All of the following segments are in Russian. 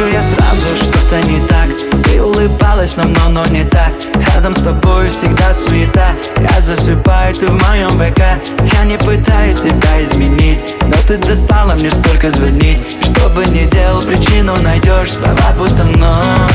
Вижу я сразу, что-то не так. Ты улыбалась, но не так. Рядом с тобой всегда суета. Я засыпаю, ты в моем ВК. Я не пытаюсь тебя изменить, но ты достала мне столько звонить. Что бы ни делал, причину найдешь. Слова будто нож.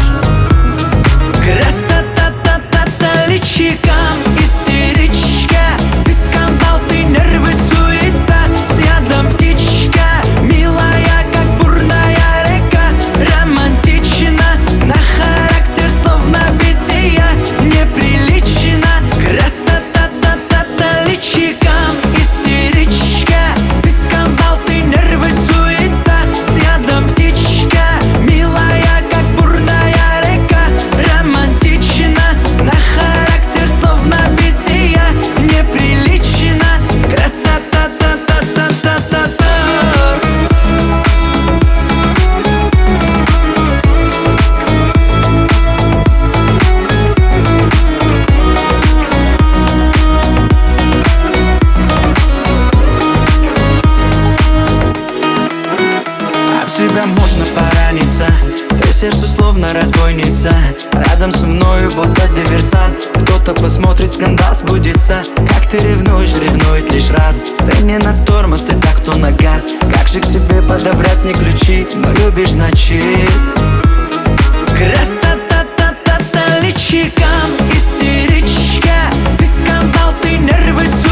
Красота-та-та-та, личиком истеричка. Ты скандал, ты нервы, суета. С ядом птичка, милая, как бурная река. Романтично, на характер словно бестия. Неприлично. Красота-та-та-та, личиком истеричка. Ты скандал, ты нервы, суета. С ядом птичка, милая, как бурная река. Романтично, на характер словно бестия. Неприлично. Красота-та-та-та-та-та. Об тебя можно пораниться. Ты сердцу словно разбойница. Рядом со мною будто диверсант. Кто-то посмотрит, скандал сбудется. Как ты ревнуешь, ревнует лишь раз. Ты не на тормоз, ты так то на газ. Как же к тебе подобрать мне ключи? Но любишь ночи. Красота-та-та-та, личиком истеричка. Ты скандал, ты нервы,